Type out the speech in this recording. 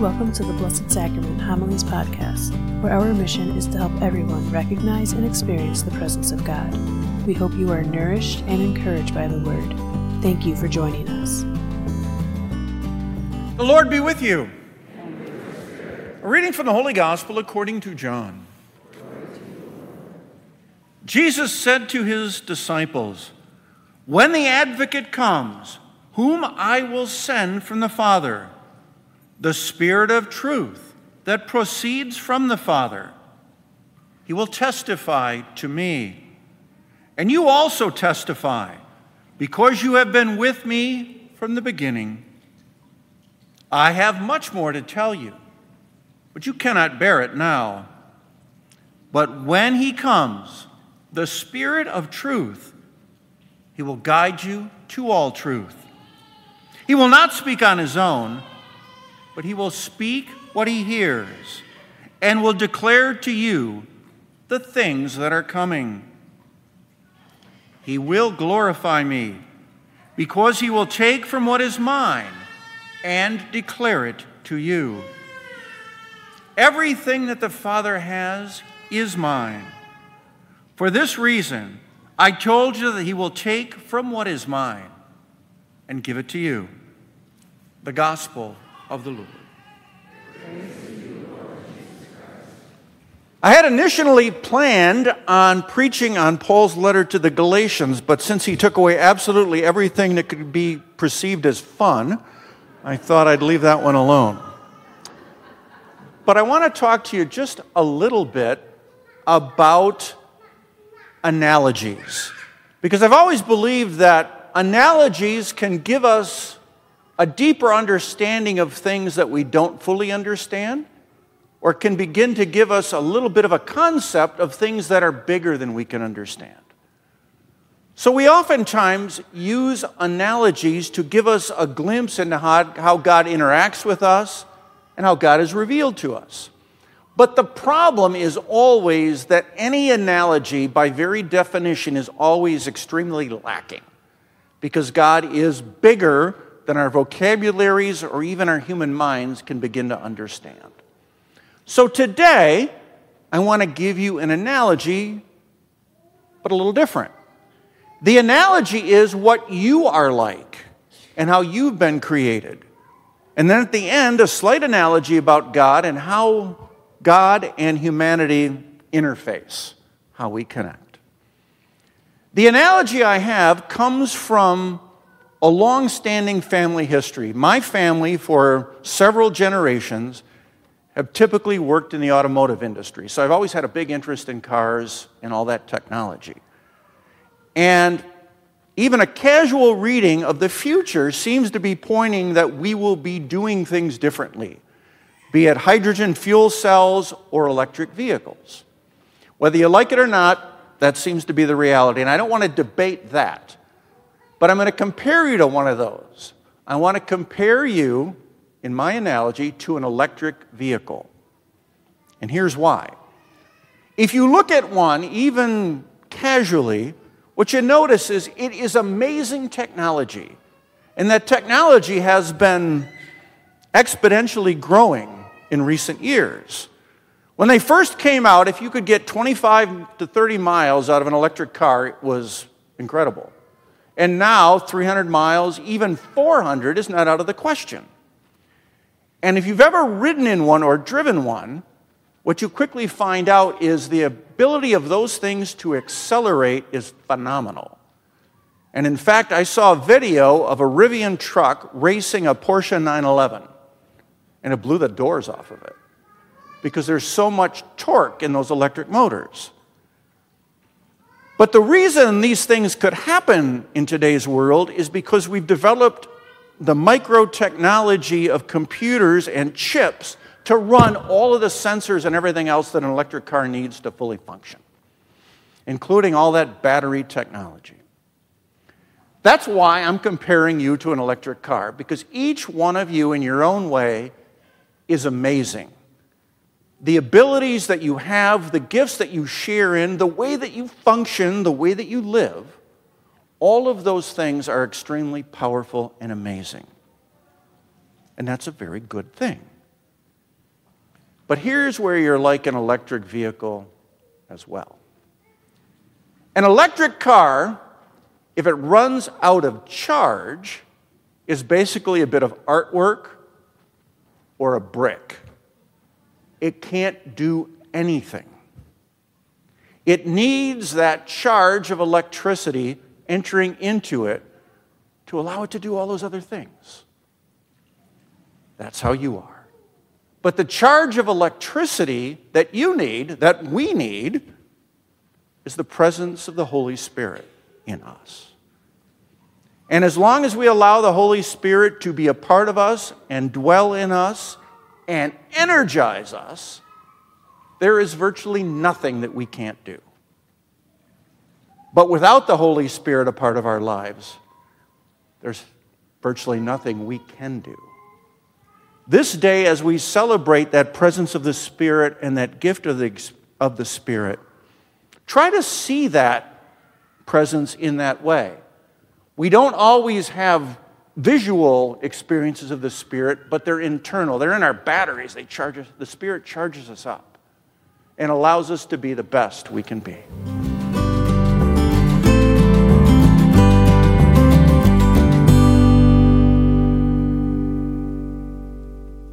Welcome to the Blessed Sacrament Homilies Podcast, where our mission is to help everyone recognize and experience the presence of God. We hope you are nourished and encouraged by the Word. Thank you for joining us. The Lord be with you. A reading from the Holy Gospel according to John. Jesus said to his disciples, "When the Advocate comes, whom I will send from the Father, the Spirit of truth that proceeds from the Father, he will testify to me. And you also testify, because you have been with me from the beginning. I have much more to tell you, but you cannot bear it now. But when he comes, the Spirit of truth, he will guide you to all truth. He will not speak on his own, but he will speak what he hears and will declare to you the things that are coming. He will glorify me, because he will take from what is mine and declare it to you. Everything that the Father has is mine. For this reason, I told you that he will take from what is mine and give it to you." The Gospel of the Lord. I had initially planned on preaching on Paul's letter to the Galatians, but since he took away absolutely everything that could be perceived as fun, I thought I'd leave that one alone. But I want to talk to you just a little bit about analogies, because I've always believed that analogies can give us a deeper understanding of things that we don't fully understand, or can begin to give us a little bit of a concept of things that are bigger than we can understand. So we oftentimes use analogies to give us a glimpse into how God interacts with us and how God is revealed to us. But the problem is always that any analogy, by very definition, is always extremely lacking, because God is bigger than our vocabularies or even our human minds can begin to understand. So today, I want to give you an analogy, but a little different. The analogy is what you are like and how you've been created. And then at the end, a slight analogy about God and how God and humanity interface, how we connect. The analogy I have comes from a long-standing family history. My family, for several generations, have typically worked in the automotive industry. So I've always had a big interest in cars and all that technology. And even a casual reading of the future seems to be pointing that we will be doing things differently, be it hydrogen fuel cells or electric vehicles. Whether you like it or not, that seems to be the reality. And I don't want to debate that. But I'm going to compare you to one of those. I want to compare you, in my analogy, to an electric vehicle. And here's why. If you look at one, even casually, what you notice is it is amazing technology. And that technology has been exponentially growing in recent years. When they first came out, if you could get 25 to 30 miles out of an electric car, it was incredible. And now, 300 miles, even 400 is not out of the question. And if you've ever ridden in one or driven one, what you quickly find out is the ability of those things to accelerate is phenomenal. And in fact, I saw a video of a Rivian truck racing a Porsche 911, and it blew the doors off of it, because there's so much torque in those electric motors. But the reason these things could happen in today's world is because we've developed the micro-technology of computers and chips to run all of the sensors and everything else that an electric car needs to fully function, including all that battery technology. That's why I'm comparing you to an electric car, because each one of you in your own way is amazing. The abilities that you have, the gifts that you share in, the way that you function, the way that you live, all of those things are extremely powerful and amazing. And that's a very good thing. But here's where you're like an electric vehicle as well. An electric car, if it runs out of charge, is basically a bit of artwork or a brick. It can't do anything. It needs that charge of electricity entering into it to allow it to do all those other things. That's how you are. But the charge of electricity that you need, that we need, is the presence of the Holy Spirit in us. And as long as we allow the Holy Spirit to be a part of us and dwell in us and energize us, there is virtually nothing that we can't do. But without the Holy Spirit a part of our lives, there's virtually nothing we can do. This day, as we celebrate that presence of the Spirit and that gift of the Spirit, try to see that presence in that way. We don't always have visual experiences of the Spirit, but they're internal. They're in our batteries. The Spirit charges us up and allows us to be the best we can be.